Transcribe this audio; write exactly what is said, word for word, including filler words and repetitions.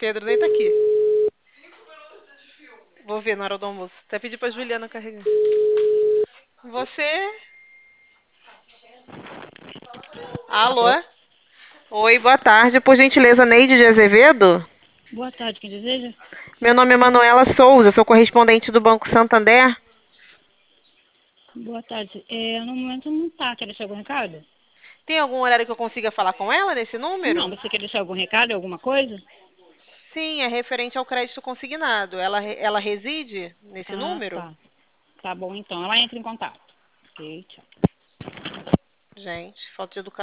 Pedro nem tá aqui. Vou ver na hora do almoço. Até pedir pra Juliana carregar. Você? Alô? Alô? Oi, boa tarde. Por gentileza, Neide de Azevedo? Boa tarde, quem deseja? Meu nome é Manuela Souza, sou correspondente do Banco Santander. Boa tarde. É, no momento não tá. Quer deixar algum recado? Tem algum horário que eu consiga falar com ela nesse Não, número? você quer deixar algum recado, alguma coisa? Sim, é referente ao crédito consignado. Ela, ela reside nesse Ah, número? tá. Tá bom, então. Ela entra em contato. Ok, tchau. Gente, falta de educação.